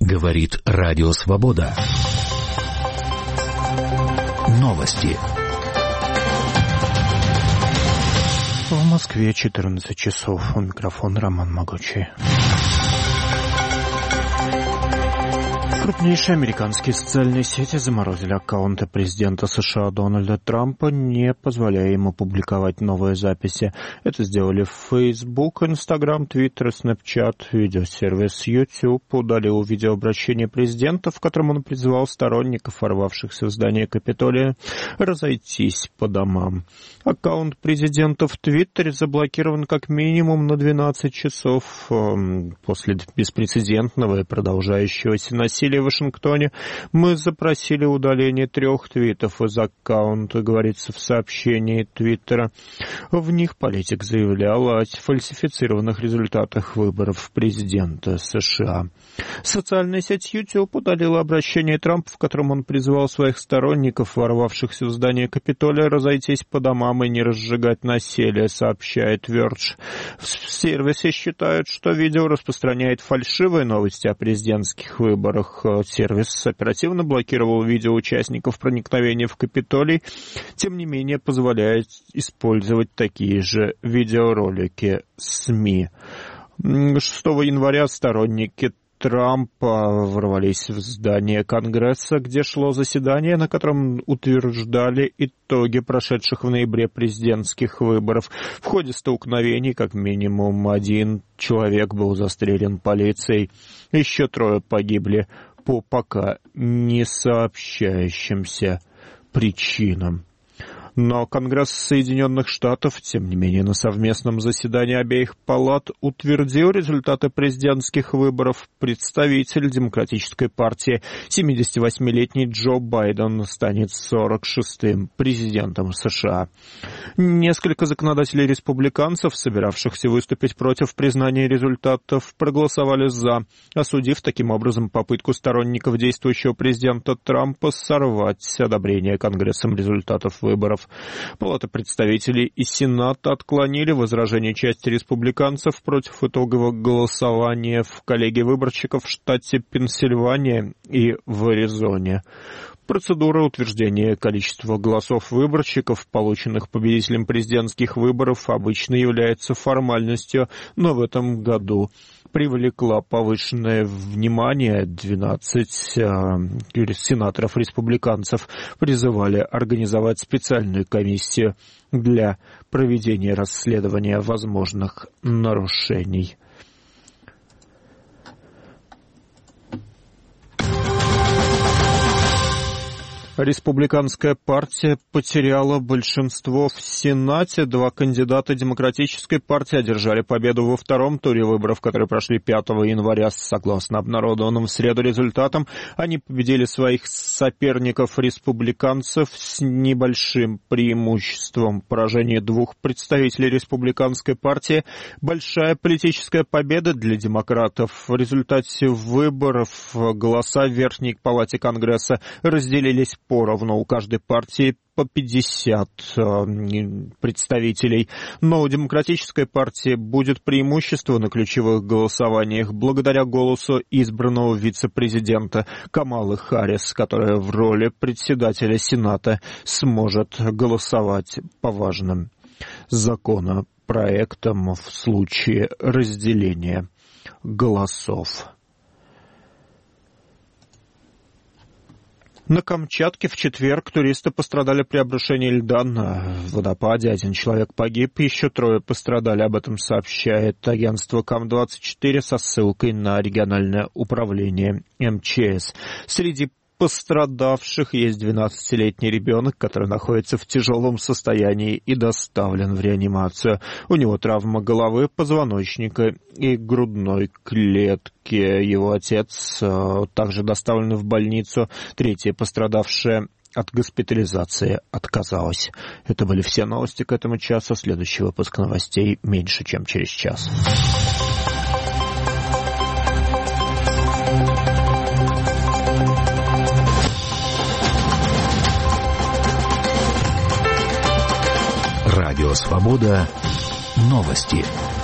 Говорит Радио Свобода. Новости. В Москве 14 часов. У микрофона Роман Могучий. Крупнейшие американские социальные сети заморозили аккаунты президента США Дональда Трампа, не позволяя ему публиковать новые записи. Это сделали Facebook, Instagram, Twitter, Snapchat. Видеосервис YouTube удалил видеообращение президента, в котором он призывал сторонников, ворвавшихся в здание Капитолия, разойтись по домам. Аккаунт президента в Твиттере заблокирован как минимум на 12 часов после беспрецедентного и продолжающегося насилия в Вашингтоне. Мы запросили удаление 3 твитов из аккаунта, говорится в сообщении Твиттера. В них политик заявлял о фальсифицированных результатах выборов президента США. Социальная сеть YouTube удалила обращение Трампа, в котором он призывал своих сторонников, ворвавшихся в здание Капитолия, разойтись по домам и не разжигать насилие, сообщает Verge. В сервисе считают, что видео распространяет фальшивые новости о президентских выборах. Сервис оперативно блокировал видео участников проникновения в Капитолий, тем не менее позволяет использовать такие же видеоролики СМИ. 6 января сторонники Трампа ворвались в здание Конгресса, где шло заседание, на котором утверждали итоги прошедших в ноябре президентских выборов. В ходе столкновений как минимум 1 человек был застрелен полицией, еще 3 погибли по пока не сообщающимся причинам. Но Конгресс Соединенных Штатов, тем не менее, на совместном заседании обеих палат утвердил результаты президентских выборов. Представитель Демократической партии, 78-летний Джо Байден, станет 46-м президентом США. Несколько законодателей-республиканцев, собиравшихся выступить против признания результатов, проголосовали «за», осудив таким образом попытку сторонников действующего президента Трампа сорвать одобрение Конгрессом результатов выборов. Палата представителей и Сената отклонили возражения части республиканцев против итогового голосования в коллегии выборщиков в штате Пенсильвания и в Аризоне. Процедура утверждения количества голосов выборщиков, полученных победителем президентских выборов, обычно является формальностью, но в этом году привлекла повышенное внимание. 12 сенаторов-республиканцев призывали организовать специальную комиссию для проведения расследования возможных нарушений. Республиканская партия потеряла большинство в Сенате. 2 кандидата Демократической партии одержали победу во 2-м туре выборов, которые прошли 5 января. Согласно обнародованным в среду результатам, они победили своих соперников-республиканцев с небольшим преимуществом. Поражение 2 представителей Республиканской партии – большая политическая победа для демократов. В результате выборов голоса в Верхней палате Конгресса разделились поровну, у каждой партии по 50 представителей. Но у Демократической партии будет преимущество на ключевых голосованиях благодаря голосу избранного вице-президента Камалы Харрис, которая в роли председателя Сената сможет голосовать по важным законопроектам в случае разделения голосов. На Камчатке в четверг туристы пострадали при обрушении льда на водопаде. 1 человек погиб, еще 3 пострадали. Об этом сообщает агентство КАМ-24 со ссылкой на региональное управление МЧС. Среди пострадавших есть 12-летний ребенок, который находится в тяжелом состоянии и доставлен в реанимацию. У него травма головы, позвоночника и грудной клетки. Его отец также доставлен в больницу. 3-я пострадавшая от госпитализации отказалась. Это были все новости к этому часу. Следующий выпуск новостей меньше, чем через час. Радио Свобода. Новости.